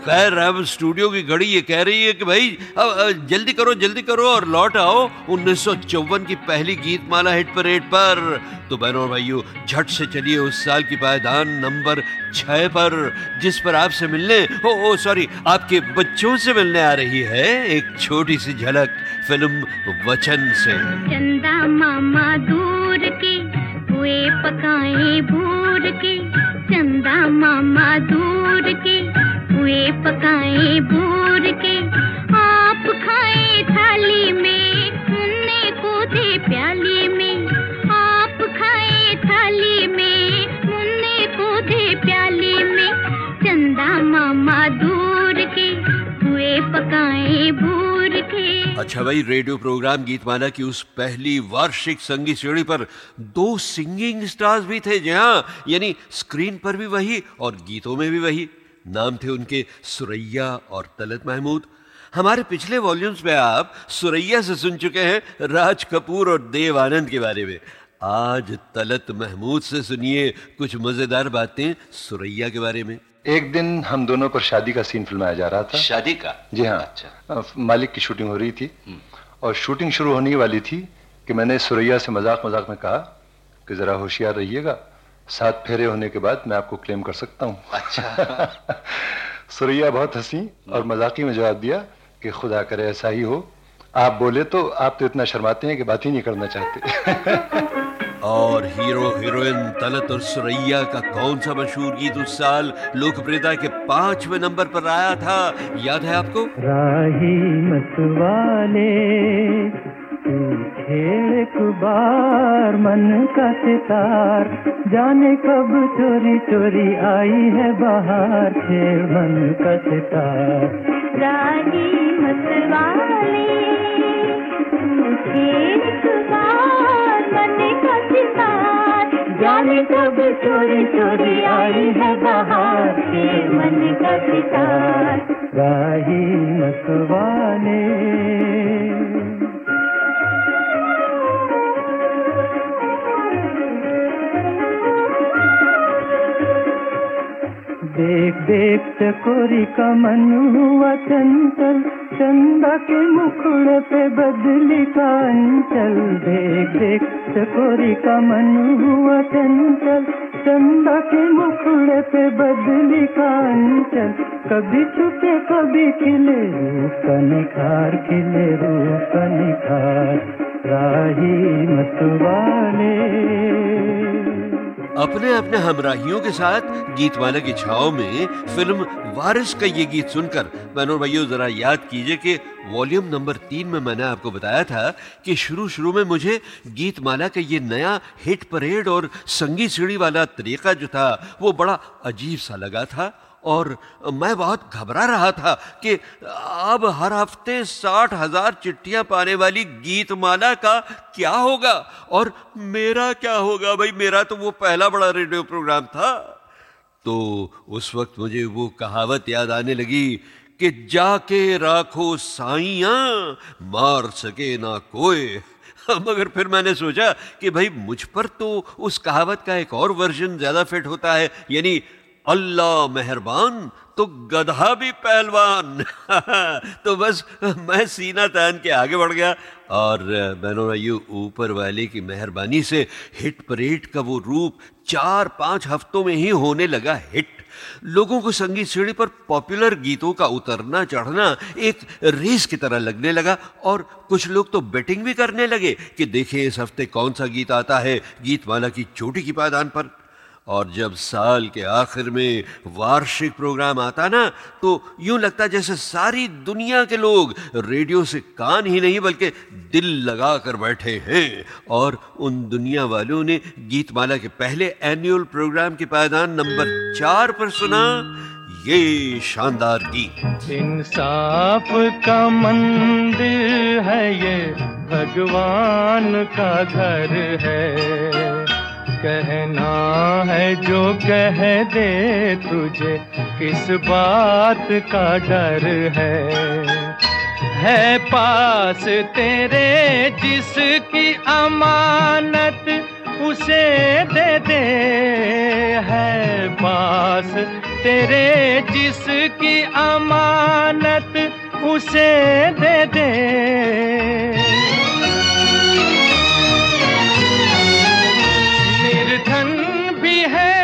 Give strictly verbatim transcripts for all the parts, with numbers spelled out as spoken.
खैर अब स्टूडियो की घड़ी ये कह रही है कि भाई अब, अब जल्दी करो जल्दी करो और लौट आओ उन्नीस सौ चौवन की पहली गीत माला हिट परेड पर। तो बहनों और भाइयों झट से चलिए उस साल की पायदान नंबर छह पर, जिस पर आपसे मिलने ओ, ओ सॉरी आपके बच्चों से मिलने आ रही है एक छोटी सी झलक फिल्म वचन से। चंदा मामा दूर के हुए पकाए भूर के, चंदा मामा दूर के हुए पकाए भूर के, आप खाए थाली में मुन्ने को दे प्याली में, आप खाए थाली में मुन्ने को दे प्याली में, चंदा मामा दूर के हुए पकाए भूर के। अच्छा भाई, रेडियो प्रोग्राम गीतमाला की उस पहली वार्षिक संगीत श्रेणी पर दो सिंगिंग स्टार्स भी थे। जी हाँ, यानी स्क्रीन पर भी वही और गीतों में भी वही। नाम थे उनके सुरैया और तलत महमूद। हमारे पिछले वॉल्यूम्स में आप सुरैया से सुन चुके हैं राज कपूर और देव आनंद के बारे में। आज तलत महमूद से सुनिए कुछ मजेदार बातें सुरैया के बारे में। एक दिन हम दोनों पर शादी का सीन फिल्माया जा रहा था। शादी का? जी हाँ। अच्छा। मालिक की शूटिंग हो रही थी और शूटिंग शुरू होने ही वाली थी कि मैंने सुरैया से मजाक मजाक में कहा कि जरा होशियार रहिएगा, सात फेरे होने के बाद मैं आपको क्लेम कर सकता हूँ। अच्छा। सुरैया बहुत हंसी और मजाकी में जवाब दिया कि खुदा करे ऐसा ही हो, आप बोले तो आप तो इतना शर्माते हैं कि बात ही नहीं करना चाहते। और हीरो हीरोइन तलत और सुरैया का कौन सा मशहूर गीत उस साल लोकप्रियता के पांचवें नंबर पर आया था, याद है आपको? राही मतवाले तू छेड़ एक बार मन का सितार, जाने कब चोरी चोरी आई है बाहर, छेड़ मन का सितार। राही मतवाले तू छेड़ एक बार मन का सितार, जाने कब चोरी चोरी आई है बाहर, छेड़ मन का सितार। राही मतवाले। देख देख चकोरी का मन हुआ चंचल, चंदा के मुखड़े पे बदली का अंचल। देख देख चकोरी का मन हुआ चंचल, चंदा के मुखड़े पे बदली का अंचल। कभी छुपे कभी खिले रूप का निखार, खिले रूप का निखार। राही मतवाले। अपने अपने हमराहियों के साथ गीतमाला की छाव में फिल्म वारिस का ये गीत सुनकर बहनों भाइयों जरा याद कीजिए कि वॉल्यूम नंबर तीन में मैंने आपको बताया था कि शुरू शुरू में मुझे गीतमाला का ये नया हिट परेड और संगीत सीढ़ी वाला तरीका जो था वो बड़ा अजीब सा लगा था और मैं बहुत घबरा रहा था कि अब हर हफ्ते साठ हजार चिट्ठियां पाने वाली गीतमाला का क्या होगा और मेरा क्या होगा। भाई मेरा तो वो पहला बड़ा रेडियो प्रोग्राम था। तो उस वक्त मुझे वो कहावत याद आने लगी कि जाके राखो साइयां मार सके ना कोई। मगर फिर मैंने सोचा कि भाई मुझ पर तो उस कहावत का एक और वर्जन ज्यादा फिट होता है, यानी अल्लाह मेहरबान तो गधा भी पहलवान। तो बस मैं सीना तान के आगे बढ़ गया और बहनों भाइयों ऊपर वाले की मेहरबानी से हिट परेड का वो रूप चार पांच हफ्तों में ही होने लगा हिट। लोगों को संगीत सीढ़ी पर पॉपुलर गीतों का उतरना चढ़ना एक रेस की तरह लगने लगा और कुछ लोग तो बेटिंग भी करने लगे कि देखिए इस हफ्ते कौन सा गीत आता है गीतमाला की चोटी की पायदान पर। और जब साल के आखिर में वार्षिक प्रोग्राम आता ना तो यूं लगता जैसे सारी दुनिया के लोग रेडियो से कान ही नहीं बल्कि दिल लगा कर बैठे हैं और उन दुनिया वालों ने गीतमाला के पहले एनुअल प्रोग्राम की पायदान नंबर चार पर सुना ये शानदार गीत। इंसाफ का मंदिर है ये, भगवान का घर है, कहना है जो कह दे तुझे, किस बात का डर है। है पास तेरे जिसकी अमानत उसे दे दे, है पास तेरे जिसकी अमानत उसे दे दे। निर्धन भी है,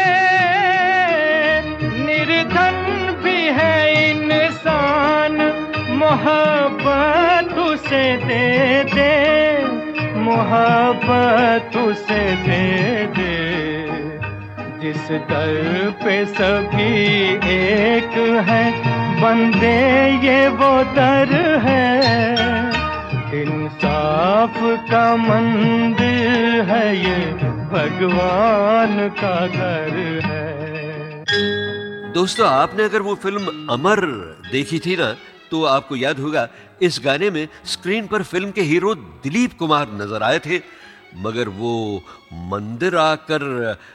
निर्धन भी है इंसान, मोहब्बत उसे दे दे, मोहब्बत उसे दे दे। जिस दर पे सभी एक है, बंदे ये वो दर है। इंसाफ का मंदिर है ये, भगवान का घर है। दोस्तों, आपने अगर वो फिल्म अमर देखी थी ना, तो आपको याद होगा इस गाने में स्क्रीन पर फिल्म के हीरो दिलीप कुमार नजर आए थे, मगर वो मंदिर आकर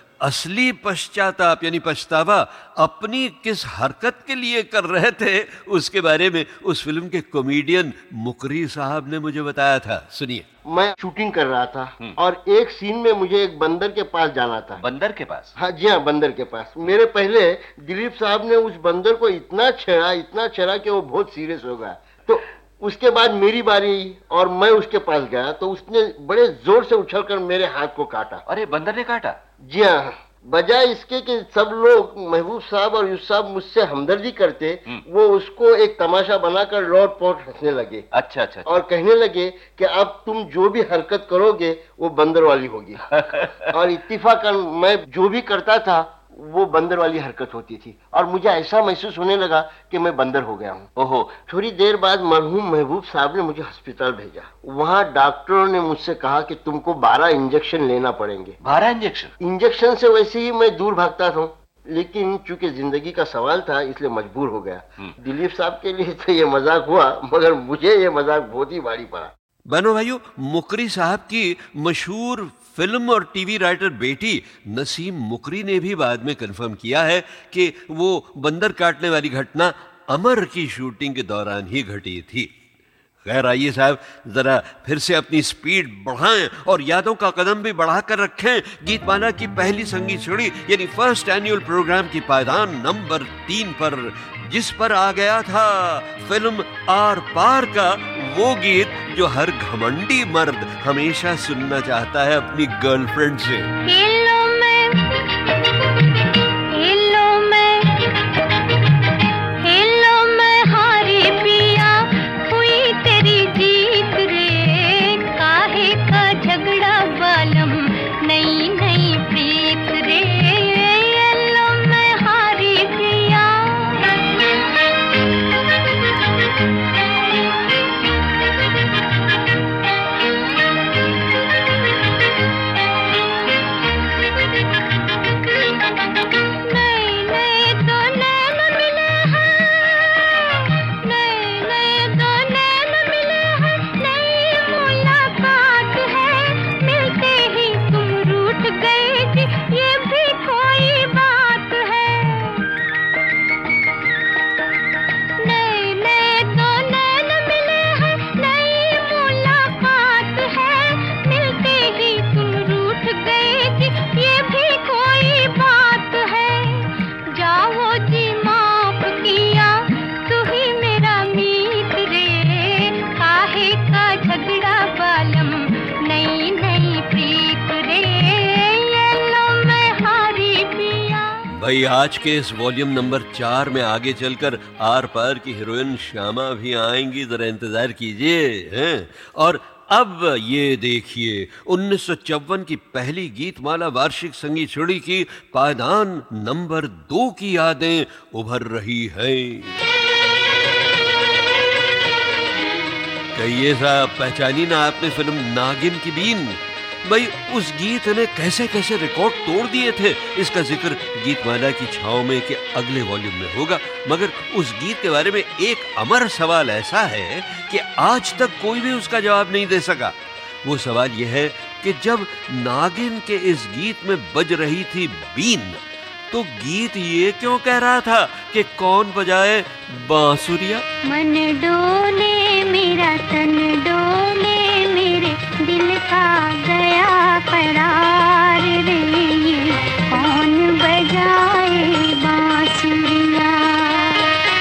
असली पश्चाताप यानी पछतावा अपनी किस हरकत के लिए कर रहे थे, उसके बारे में उस फिल्म के कॉमेडियन मुकरी साहब ने मुझे बताया था। सुनिए। मैं शूटिंग कर रहा था और एक सीन में मुझे एक बंदर के पास जाना था। बंदर के पास? हाँ जी हाँ, बंदर के पास। मेरे पहले दिलीप साहब ने उस बंदर को इतना छेड़ा इतना छेड़ा कि वो बहुत सीरियस हो गया। तो उसके बाद मेरी बारी और मैं उसके पास गया तो उसने बड़े जोर से उछलकर मेरे हाथ को काटा। अरे, बंदर ने काटा? जी हाँ। बजाय इसके कि सब लोग महबूब साहब और यूसुफ साहब मुझसे हमदर्दी करते, वो उसको एक तमाशा बनाकर लौट पोट हंसने लगे। अच्छा अच्छा। और कहने लगे कि अब तुम जो भी हरकत करोगे वो बंदर वाली होगी। और इत्तिफाकन मैं जो भी करता था वो बंदर वाली हरकत होती थी और मुझे ऐसा महसूस होने लगा कि मैं बंदर हो गया हूँ। ओहो। थोड़ी देर बाद मरहूम महबूब साहब ने मुझे अस्पताल भेजा। वहाँ डॉक्टरों ने मुझसे कहा कि तुमको बारह इंजेक्शन लेना पड़ेंगे। बारह इंजेक्शन? इंजेक्शन से वैसे ही मैं दूर भागता था, लेकिन चूंकि जिंदगी का सवाल था इसलिए मजबूर हो गया। दिलीप साहब के लिए तो ये मजाक हुआ, मगर मुझे ये मजाक बहुत ही भारी पड़ा। बहनों भाइयों, मुकरी साहब की मशहूर फिल्म और टीवी राइटर बेटी नसीम मुकरी ने भी बाद में कंफर्म किया है कि वो बंदर काटने वाली घटना अमर की शूटिंग के दौरान ही घटी थी। खैर, आइए साहब, जरा फिर से अपनी स्पीड बढ़ाएं और यादों का कदम भी बढ़ाकर रखें। गीतमाला की पहली संगीत सीढ़ी यानी फर्स्ट एनुअल प्रोग्राम की पायदान नंबर तीन पर, जिस पर आ गया था फिल्म आर पार का वो गीत जो हर घमंडी मर्द हमेशा सुनना चाहता है अपनी गर्लफ्रेंड से। हेलो मैं, हेलो मैं, हेलो मैं हारी पिया, हुई तेरी जीत रे, काहे का झगड़ा बालम, नई नई प्रीत रे। हेलो मैं हारी पिया। भाई, आज के इस वॉल्यूम नंबर चार में आगे चलकर आर पार की हीरोइन श्यामा भी आएंगी, जरा इंतजार कीजिए हैं। और अब ये देखिए, उन्नीस सौ चौवन की पहली गीतमाला वार्षिक संगीत सीढ़ी की पायदान नंबर दो की यादें उभर रही हैं। कहिए साहब, पहचानी ना आपने फिल्म नागिन की बीन? भाई, उस गीत ने कैसे कैसे रिकॉर्ड तोड़ दिए थे, इसका जिक्र गीतमाला की छाव में के अगले वॉल्यूम में होगा। मगर उस गीत के बारे में एक अमर सवाल ऐसा है कि आज तक कोई भी उसका जवाब नहीं दे सका। वो सवाल यह है कि जब नागिन के इस गीत में बज रही थी बीन, तो गीत ये क्यों कह रहा था कि कौन बजाए बांसुरिया? मन डोले मेरा तन डोले, मेरे दिल का गया करार रे, कौन बजाए बांसुरिया?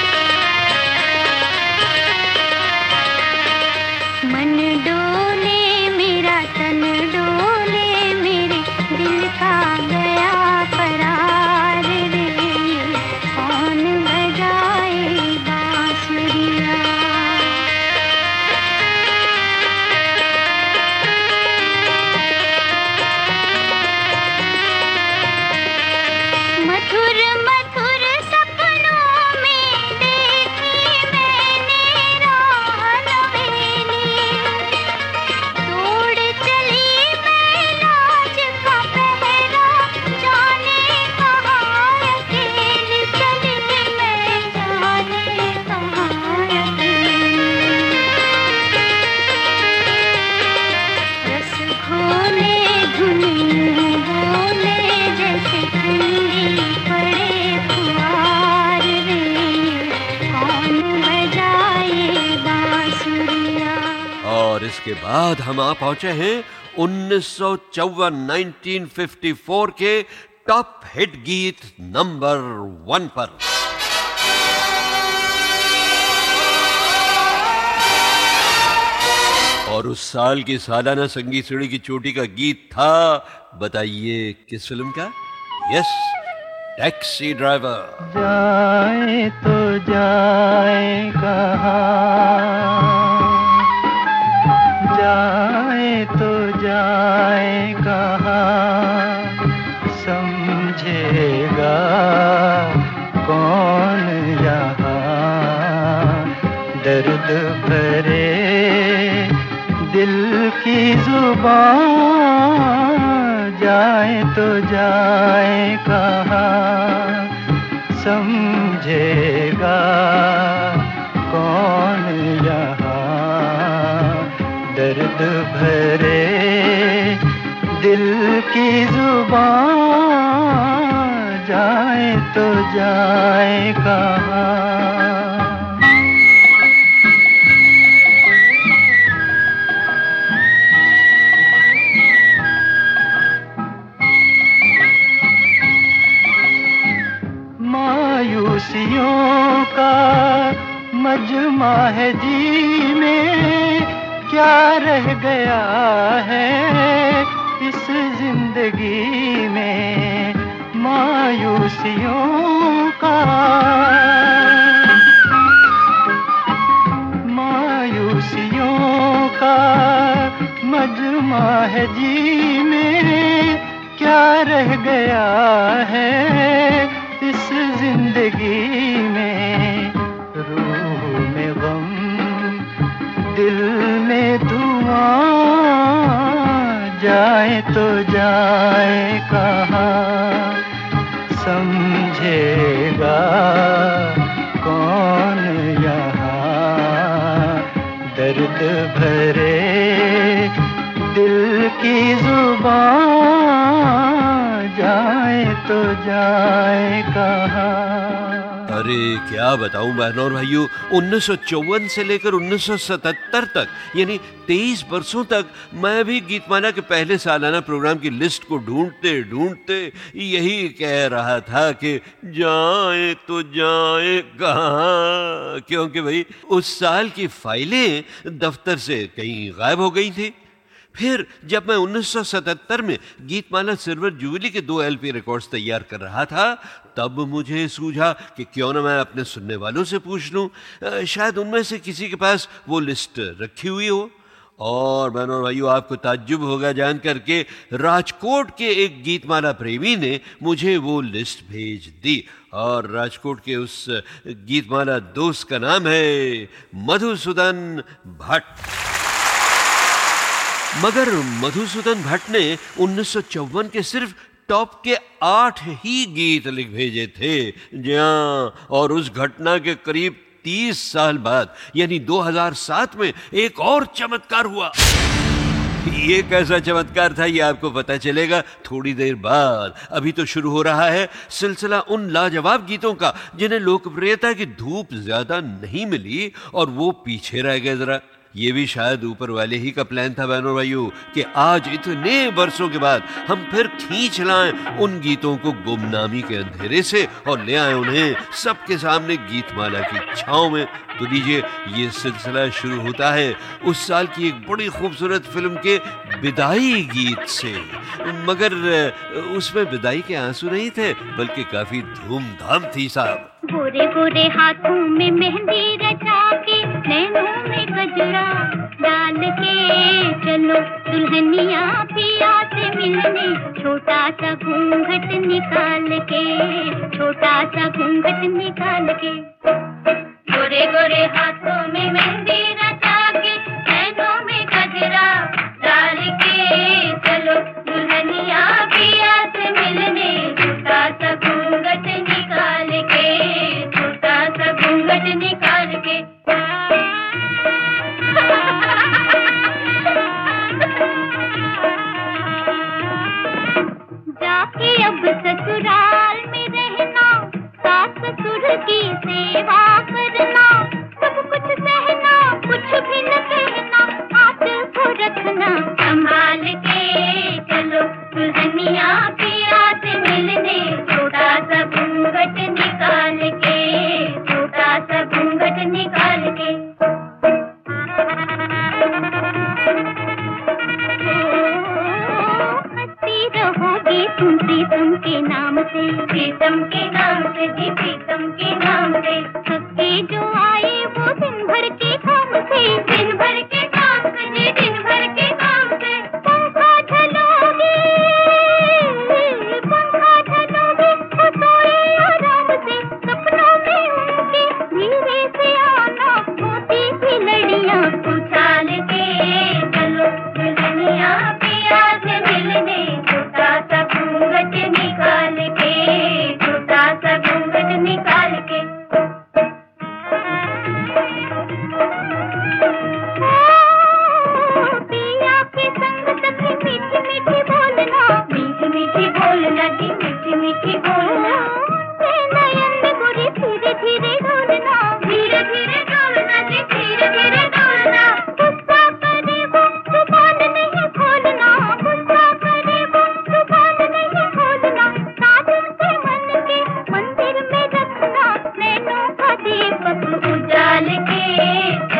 इसके बाद हम आ पहुंचे हैं उन्नीस सौ चौवन नाइनटीन फिफ्टी फोर के टॉप हिट गीत नंबर वन पर। और उस साल की सालाना संगीत सीढ़ी की चोटी का गीत था, बताइए किस फिल्म का? Yes, taxi driver. जाए तो जाए कहाँ, जाए तो जाए कहाँ, समझेगा कौन यहाँ, दर्द भरे दिल की जुबान, जाए तो जाए कहाँ, समझेगा कौन यहाँ, दर्द भरे दिल की जुबान, जाए तो जाए कहाँ। मायूसियों का मजमा है जी में, क्या रह गया है इस जिंदगी में, मायूसियों का, मायूसियों का मजमा है जी में, क्या रह गया है इस जिंदगी में, रूह में गम दिल में धुआं, जाए तो जाए कहाँ, समझेगा कौन यहाँ, दर्द भरे दिल की जुबान, जाए तो जाए कहाँ। अरे क्या बताऊं बहनों और भाइयों, उन्नीस सौ चौवन से लेकर उन्नीस सौ सतहत्तर तक, यानी तेईस वर्षों तक मैं भी गीतमाला के पहले सालाना प्रोग्राम की लिस्ट को ढूंढते ढूंढते यही कह रहा था कि जाए तो जाए कहाँ, क्योंकि भाई उस साल की फाइलें दफ्तर से कहीं गायब हो गई थी। फिर जब मैं उन्नीस सौ सतहत्तर में गीतमाला सिल्वर जुबली के दो एलपी रिकॉर्ड्स तैयार कर रहा था, तब मुझे सूझा कि क्यों ना मैं अपने सुनने वालों से पूछ लूं, शायद उनमें से किसी के पास वो लिस्ट रखी हुई हो। और बहनों और भाइयों, आपको ताज्जुब होगा जानकर के राजकोट के एक गीतमाला प्रेमी ने मुझे वो लिस्ट भेज दी, और राजकोट के उस गीतमाला दोस्त का नाम है मधुसूदन भट्ट। मगर मधुसूदन भट्ट ने उन्नीस सौ चौवन के सिर्फ टॉप के आठ ही गीत लिख भेजे थे। जहां और उस घटना के करीब तीस साल बाद यानी दो हज़ार सात में एक और चमत्कार हुआ। ये कैसा चमत्कार था ये आपको पता चलेगा थोड़ी देर बाद। अभी तो शुरू हो रहा है सिलसिला उन लाजवाब गीतों का जिन्हें लोकप्रियता की धूप ज्यादा नहीं मिली और वो पीछे रह गए जरा। ये भी शायद ऊपर वाले ही का प्लान था बहनों भाइयों कि आज इतने वर्षों के बाद हम फिर खींच लाएं उन गीतों को गुमनामी के अंधेरे से और ले आए उन्हें सबके सामने गीतमाला की छांव में। तो लीजिए, ये सिलसिला शुरू होता है उस साल की एक बड़ी खूबसूरत फिल्म के विदाई गीत से। मगर उसमें विदाई के आंसू नहीं थे, बल्कि काफी धूमधाम थी साहब। गोरे गोरे हाथों में मेहंदी रचा के, नैनों में गजरा डाल के, चलो दुल्हनिया पिया से मिलने, छोटा सा घूंघट निकाल के, छोटा सा घूंघट निकाल के। गोरे गोरे हाथों में मेहंदी रचा के, नैनों में गजरा डाल के, चलो दुल्हनिया पिया से मिलने, छोटा सा घूंघट निकाल के, छोटा सा घूंघट निकाल के। जाके अब ससुराल में रहना, सास ससुर की सेवा करना, सब कुछ सहना, कुछ भी न कहना, आंचल निकाल के। हंसती रहोगी तुम प्रीतम के नाम से, प्रीतम के नाम से जी, प्रीतम के नाम से। थके जो आए वो दिन भर के काम से, दिन भर के काम से जी, दिन भर के काम से। पंखा झलोगे, पंखा झलोगे, तो सोए आराम से। सपनों में उनके धीरे से आना, मोती की लड़ियां उछाल के। चलो दुल्हनिया पिया से मिलने, छोटा सा घूंघट निकाल के, छोटा सा घूंघट निकाल के। पिया के संग सखी मीठी मीठी बोलना, मीठी मीठी बोलना जी, मीठी मीठी बोलना। नयन गुरी धीरे धीरे डोलना, धीरे धीरे डोलना जी, धीरे धीरे डोलना। गुस्सा करे वो जुबान नहीं खोलना, गुस्सा करे वो जुबान नहीं खोलना। साजन के मन के मंदिर में रखना, नैनों का दीपक उजाल के।